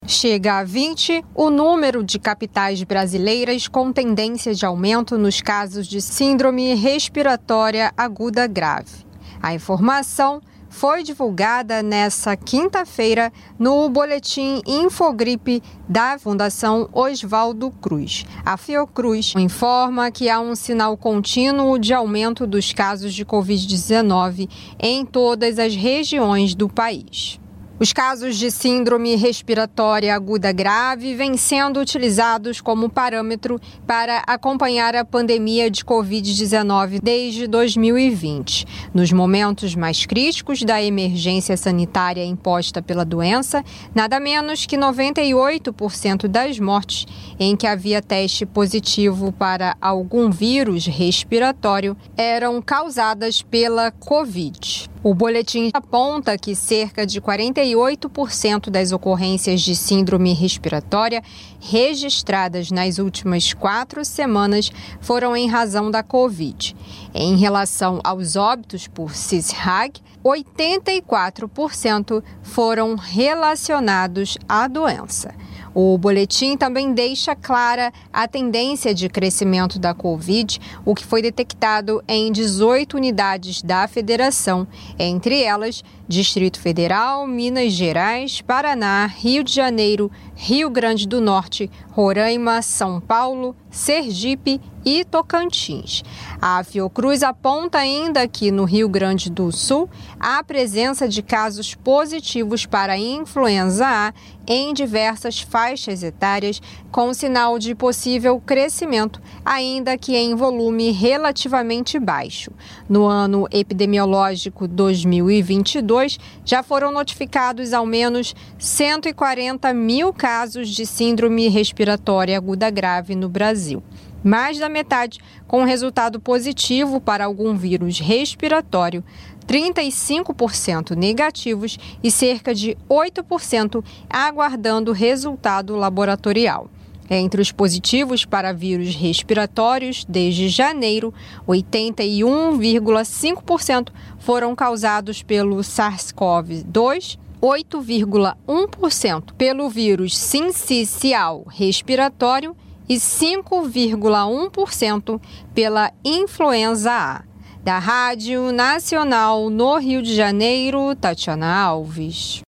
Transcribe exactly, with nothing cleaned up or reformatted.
Chega a vinte o número de capitais brasileiras com tendência de aumento nos casos de síndrome respiratória aguda grave. A informação foi divulgada nesta quinta-feira no boletim Infogripe da Fundação Oswaldo Cruz. A Fiocruz informa que há um sinal contínuo de aumento dos casos de covid dezenove em todas as regiões do país. Os casos de síndrome respiratória aguda grave vêm sendo utilizados como parâmetro para acompanhar a pandemia de covid dezenove desde dois mil e vinte. Nos momentos mais críticos da emergência sanitária imposta pela doença, nada menos que noventa e oito por cento das mortes em que havia teste positivo para algum vírus respiratório eram causadas pela Covid. O boletim aponta que cerca de quarenta e oito por cento das ocorrências de síndrome respiratória registradas nas últimas quatro semanas foram em razão da Covid. Em relação aos óbitos por C I S R A G, oitenta e quatro por cento foram relacionados à doença. O boletim também deixa clara a tendência de crescimento da Covid, o que foi detectado em dezoito unidades da federação, entre elas Distrito Federal, Minas Gerais, Paraná, Rio de Janeiro, Rio Grande do Norte, Roraima, São Paulo, Sergipe e Tocantins. A Fiocruz aponta ainda que no Rio Grande do Sul há presença de casos positivos para a influenza A em diversas faixas etárias, com sinal de possível crescimento, ainda que em volume relativamente baixo. No ano epidemiológico dois mil e vinte e dois, já foram notificados ao menos cento e quarenta mil casos de síndrome respiratória aguda grave no Brasil. Mais da metade com resultado positivo para algum vírus respiratório, trinta e cinco por cento negativos e cerca de oito por cento aguardando resultado laboratorial. Entre os positivos para vírus respiratórios, desde janeiro, oitenta e um vírgula cinco por cento foram causados pelo SARS-CoV dois, oito vírgula um por cento pelo vírus sincicial respiratório e cinco vírgula um por cento pela influenza A. Da Rádio Nacional no Rio de Janeiro, Tatiana Alves.